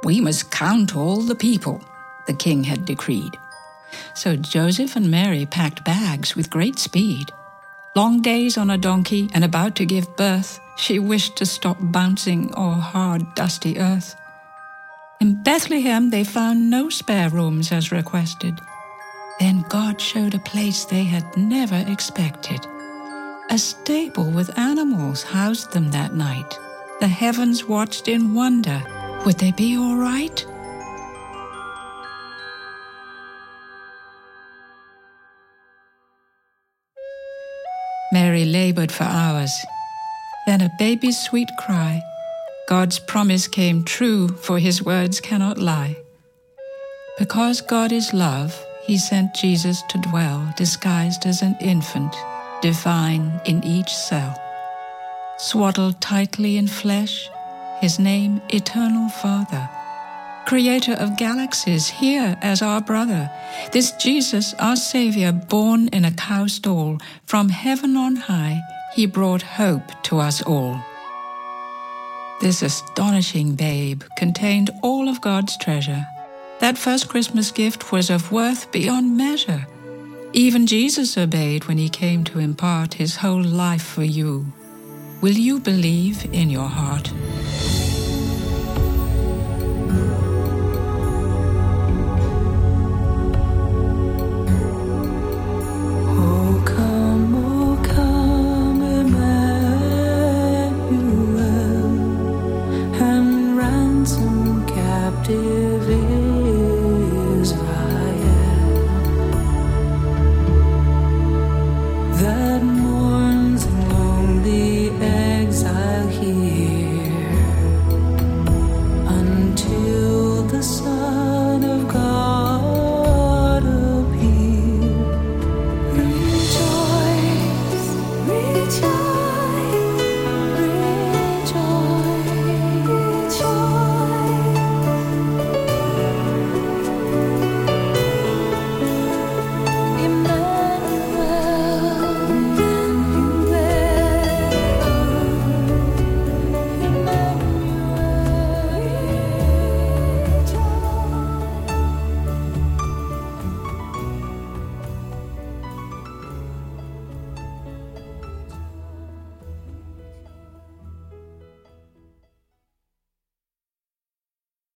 "We must count all the people," the king had decreed. So Joseph and Mary packed bags with great speed. Long days on a donkey and about to give birth, she wished to stop bouncing o'er hard, dusty earth. In Bethlehem they found no spare rooms as requested. Then God showed a place they had never expected. A stable with animals housed them that night. The heavens watched in wonder. Would they be all right? Mary labored for hours. Then a baby's sweet cry. God's promise came true, for his words cannot lie. Because God is love, he sent Jesus to dwell, disguised as an infant, divine in each cell. Swaddled tightly in flesh, his name Eternal Father. Creator of galaxies, here as our brother. This Jesus, our Savior, born in a cow stall, from heaven on high, he brought hope to us all. This astonishing babe contained all of God's treasure. That first Christmas gift was of worth beyond measure. Even Jesus obeyed when he came to impart his whole life for you. Will you believe in your heart?